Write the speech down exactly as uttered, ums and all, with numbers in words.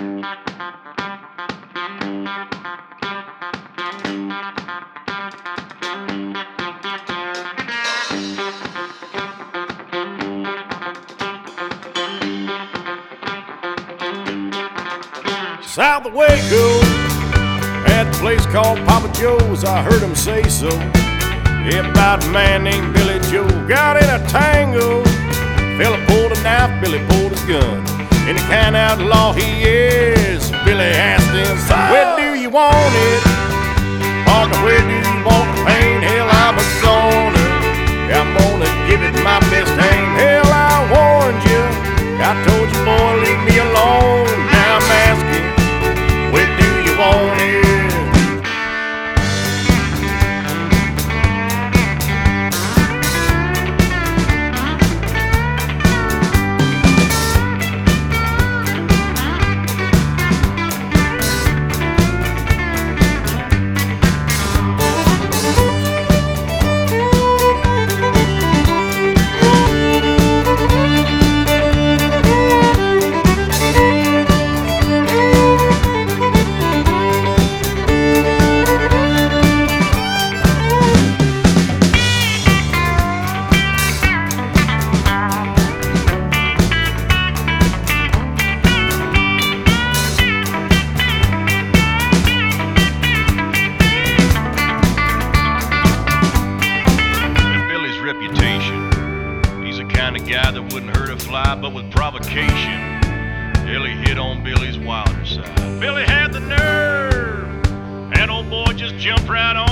South of Waco, at the place called Papa Joe's, I heard him say so. Yeah, about a man named Billy Joe got in a tango. Fella pulled a knife, Billy pulled his gun. And the kind of outlaw he is, Billy asked him, where do you want it? Partner, where do you want the pain? Hell, I'm a goner. I'm gonna give it my best aim. Hell, I warned you. I told you, boy, leave me alone. Now I'm asking, where do you want it? He's the kind of guy that wouldn't hurt a fly, but with provocation, Billy hit on Billy's wilder side. Billy had the nerve, and old boy just jumped right on